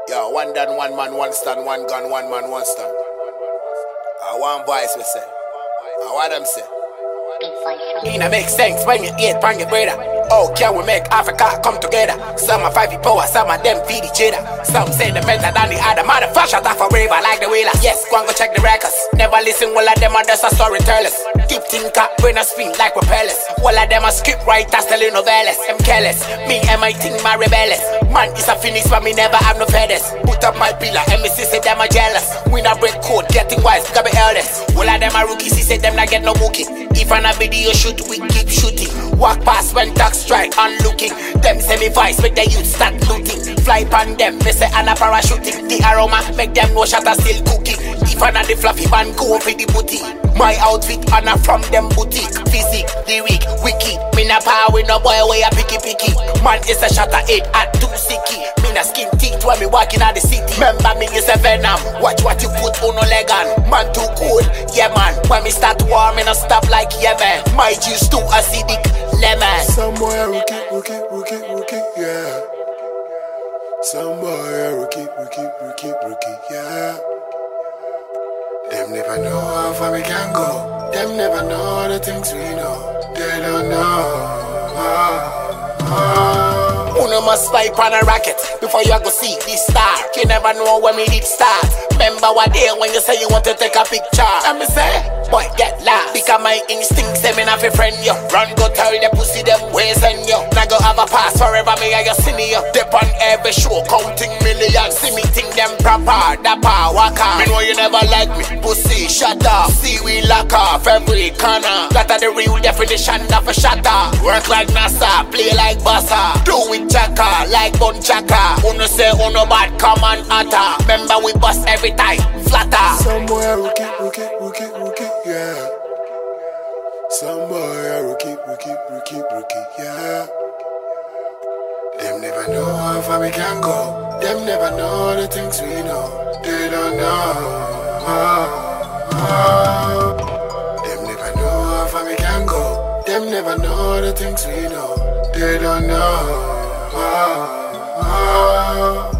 Yo, one done, one man, one stand, one gun, one man, one stand. One voice we say. What them say? It make sense when you eat pan your brother. Oh, can we make Africa come together? Some are 5 power, some of them feed each other. Some say the better than the other. Motherfucker, shut off a river like the wheeler. Yes, go and go check the records. Never listen, all of them are just a storytellers. Deep think up, when I speak like propellers. All of them are script writers, telling novellas. I'm careless, me and my team are rebellious. Man, it's a finish, but me never have no feathers. Put up my pillar, MSC say them are jealous. We not break code, getting wise, gotta be eldest. All of them are rookies, he say them not get no bookie. If on a video shoot, we keep shooting. Walk past when tax strike, unlooking. Them semi-vice, make the youth start looting. Fly pan them, me say and a parachuting. The aroma, make them know shatter still cooking. If on a the fluffy man, go for the booty. My outfit, and a from them boutique. Physique, lyric, wiki. Me na power with no boy, way a picky. Man is a shatter 8 at 2 sicky. Me na skin teeth when me walking out the city. Remember me is a venom. Watch what you put on no leg on. Man too cool, yeah man. When me start war, me no stop like yeah man. My juice too acidic, lemon. Somewhere rookie, yeah. Somewhere rookie, yeah. Them never know how far we can go. Them never know the things we know. They don't know. Uno must pipe on a rocket before you go see this star. You never know when me did start. Remember what day when you say you want to take a picture. And me say, boy get lost. Because my instincts say me not fi friend you. Run go tell the pussy them ways and you. Now go have a pass forever me and your senior. Dip on every show counting millions. See me think them proper, dapper, waka. Me know you never like me, pussy shut up. See we lock off every corner. That are the real definition of a shatter. Work like NASA, play like Bassa. Do it chaka, like Bon Chaka. Uno say uno bad, come and utter. Remember we bust every time, flatter. Somewhere rookie, yeah. Somewhere rookie, yeah. Them never know how far we can go. Them never know the things we know. They don't know. Them never know how far we can go. Them never know the things we know. They don't know.